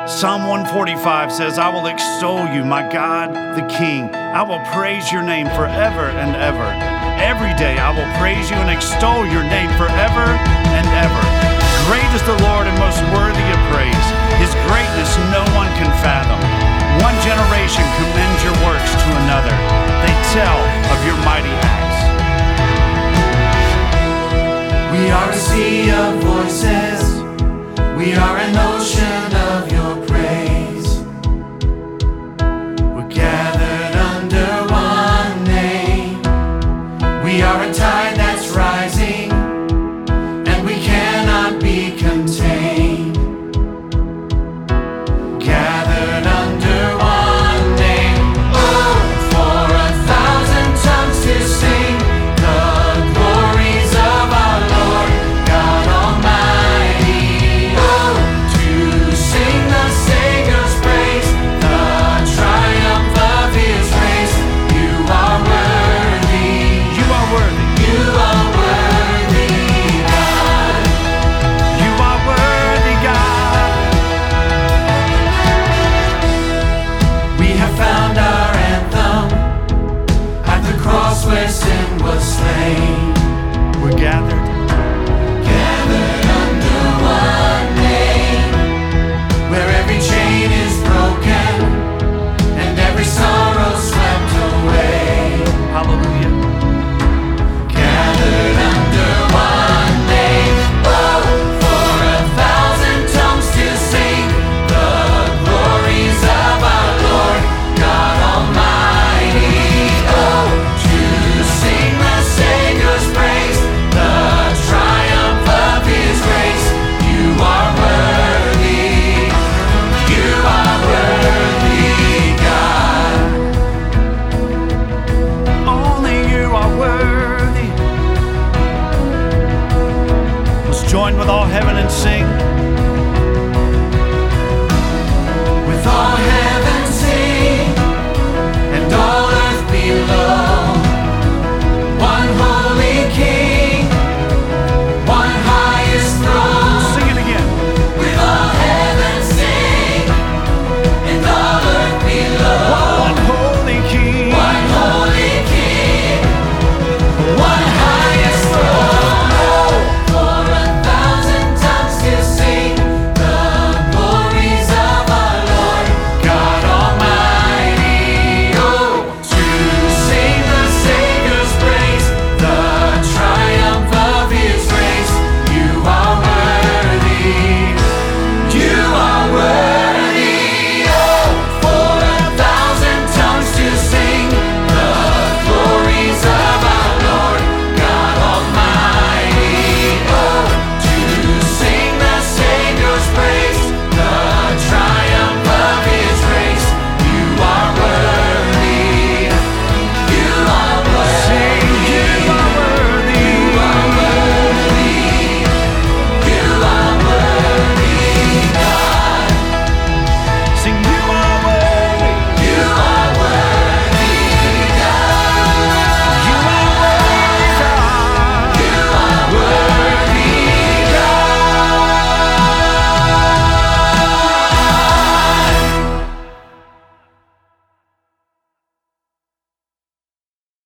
Psalm 145 says, I will extol you, my God, the King. I will praise your name forever and ever. Every day I will praise you and extol your name forever and ever. Great is the Lord and most worthy of praise.